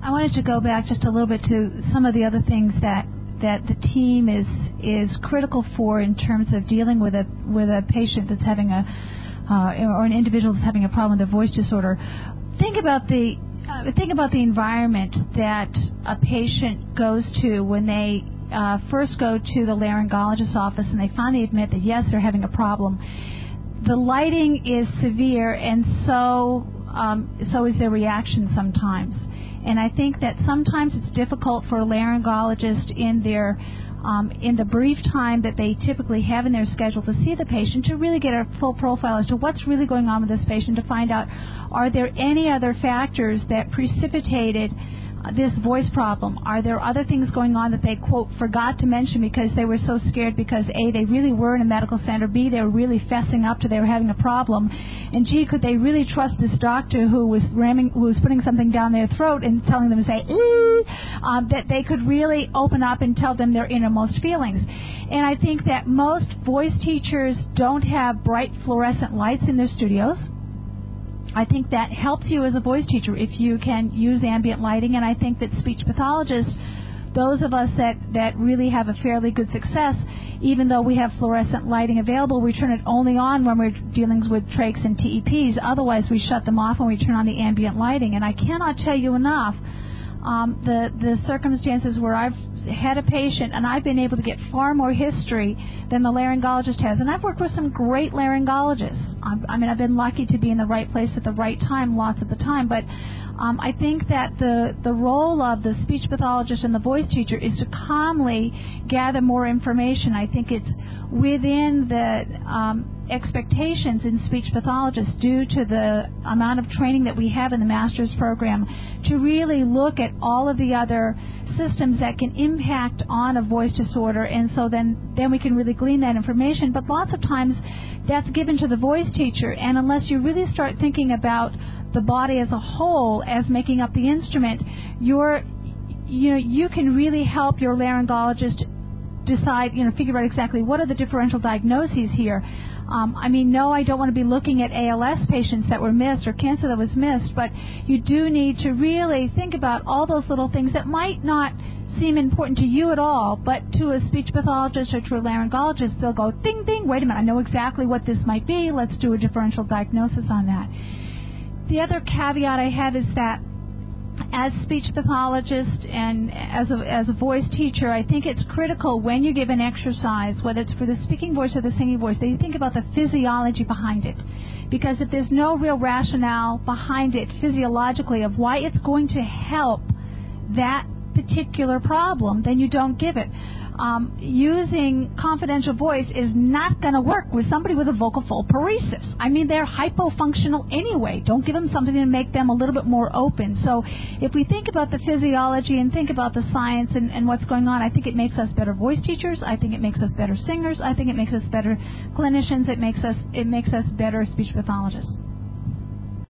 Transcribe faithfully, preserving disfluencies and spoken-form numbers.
I wanted to go back just a little bit to some of the other things that that the team is is critical for in terms of dealing with a with a patient that's having a uh, or an individual that's having a problem with a voice disorder. Think about the uh, think about the environment that a patient goes to when they uh, first go to the laryngologist's office and they finally admit that yes, they're having a problem. The lighting is severe, and so um, so is their reaction sometimes. And I think that sometimes it's difficult for a laryngologist in their um, in the brief time that they typically have in their schedule to see the patient to really get a full profile as to what's really going on with this patient, to find out are there any other factors that precipitated this voice problem. Are there other things going on that they, quote, forgot to mention because they were so scared because, A, they really were in a medical center, B, they were really fessing up to they were having a problem, and, G, could they really trust this doctor who was ramming, who was putting something down their throat and telling them to say, ee, um, that they could really open up and tell them their innermost feelings. And I think that most voice teachers don't have bright fluorescent lights in their studios. I think that helps you as a voice teacher if you can use ambient lighting, and I think that speech pathologists, those of us that, that really have a fairly good success, even though we have fluorescent lighting available, we turn it only on when we're dealing with trachs and T E Ps. Otherwise, we shut them off when we turn on the ambient lighting. And I cannot tell you enough um, the, the circumstances where I've had a patient and I've been able to get far more history than the laryngologist has. And I've worked with some great laryngologists. I'm, I mean, I've been lucky to be in the right place at the right time lots of the time. But um, I think that the, the role of the speech pathologist and the voice teacher is to calmly gather more information. I think it's within the um, expectations in speech pathologists due to the amount of training that we have in the master's program to really look at all of the other systems that can impact on a voice disorder, and so then, then we can really glean that information. But lots of times that's given to the voice teacher, and unless you really start thinking about the body as a whole as making up the instrument, you're, you know, you can really help your laryngologist decide, you know, figure out exactly what are the differential diagnoses here. Um, I mean, no, I don't want to be looking at A L S patients that were missed or cancer that was missed, but you do need to really think about all those little things that might not seem important to you at all, but to a speech pathologist or to a laryngologist, they'll go, ding, ding, wait a minute, I know exactly what this might be. Let's do a differential diagnosis on that. The other caveat I have is that as speech pathologist and as a, as a voice teacher, I think it's critical when you give an exercise, whether it's for the speaking voice or the singing voice, that you think about the physiology behind it. Because if there's no real rationale behind it physiologically of why it's going to help that particular problem, then you don't give it. Um, using confidential voice is not going to work with somebody with a vocal fold paresis. I mean, they're hypofunctional anyway. Don't give them something to make them a little bit more open. So if we think about the physiology and think about the science and, and what's going on, I think it makes us better voice teachers. I think it makes us better singers. I think it makes us better clinicians. It makes us it makes us better speech pathologists.